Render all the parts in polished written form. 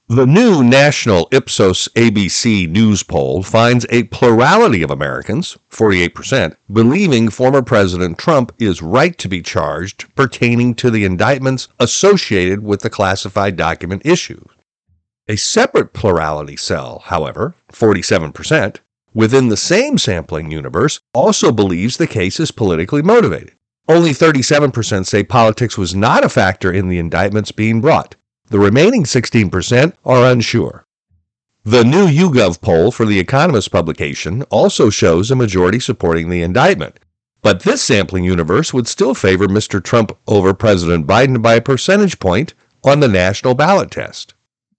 The new national Ipsos ABC News poll finds a plurality of Americans, 48%, believing former President Trump is right to be charged pertaining to the indictments associated with the classified document issue. A separate plurality cell, however, 47%, within the same sampling universe, also believes the case is politically motivated. Only 37% say politics was not a factor in the indictments being brought. The remaining 16% are unsure. The new YouGov poll for the Economist publication also shows a majority supporting the indictment, but this sampling universe would still favor Mr. Trump over President Biden by a percentage point on the national ballot test.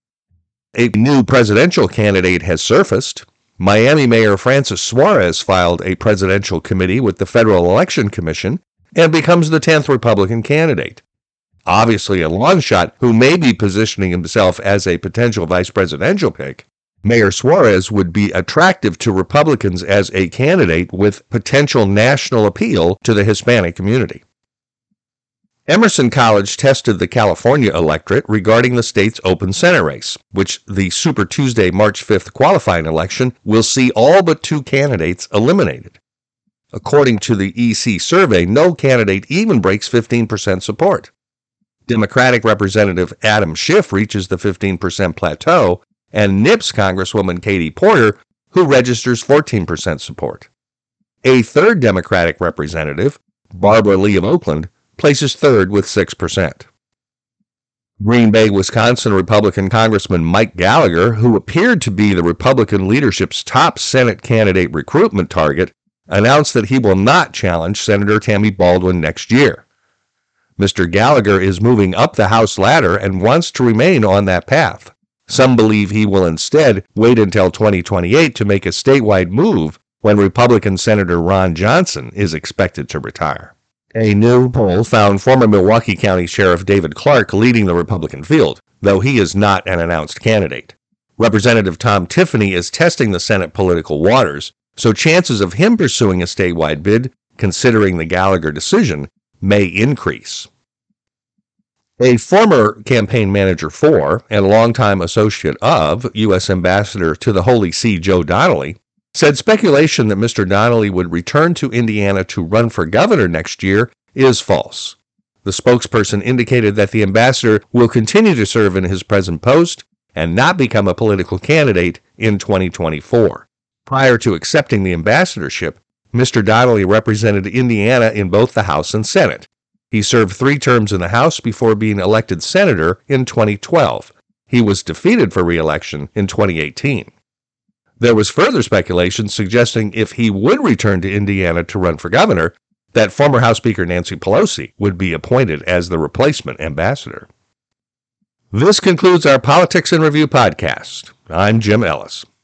A new presidential candidate has surfaced. Miami Mayor Francis Suarez filed a presidential committee with the Federal Election Commission and becomes the 10th Republican candidate. Obviously a long shot who may be positioning himself as a potential vice presidential pick, Mayor Suarez would be attractive to Republicans as a candidate with potential national appeal to the Hispanic community. Emerson College tested the California electorate regarding the state's open Senate race, which the Super Tuesday, March 5th qualifying election will see all but 2 candidates eliminated. According to the EC survey, no candidate even breaks 15% support. Democratic Representative Adam Schiff reaches the 15% plateau, and NIPS Congresswoman Katie Porter, who registers 14% support. A third Democratic representative, Barbara Lee of Oakland, places third with 6%. Green Bay, Wisconsin Republican Congressman Mike Gallagher, who appeared to be the Republican leadership's top Senate candidate recruitment target, announced that he will not challenge Senator Tammy Baldwin next year. Mr. Gallagher is moving up the House ladder and wants to remain on that path. Some believe he will instead wait until 2028 to make a statewide move when Republican Senator Ron Johnson is expected to retire. A new poll found former Milwaukee County Sheriff David Clark leading the Republican field, though he is not an announced candidate. Representative Tom Tiffany is testing the Senate political waters, so chances of him pursuing a statewide bid, considering the Gallagher decision, may increase. A former campaign manager for and longtime associate of U.S. Ambassador to the Holy See Joe Donnelly said speculation that Mr. Donnelly would return to Indiana to run for governor next year is false. The spokesperson indicated that the ambassador will continue to serve in his present post and not become a political candidate in 2024. Prior to accepting the ambassadorship, Mr. Donnelly represented Indiana in both the House and Senate. He served 3 terms in the House before being elected senator in 2012. He was defeated for re-election in 2018. There was further speculation suggesting if he would return to Indiana to run for governor, that former House Speaker Nancy Pelosi would be appointed as the replacement ambassador. This concludes our Politics in Review podcast. I'm Jim Ellis.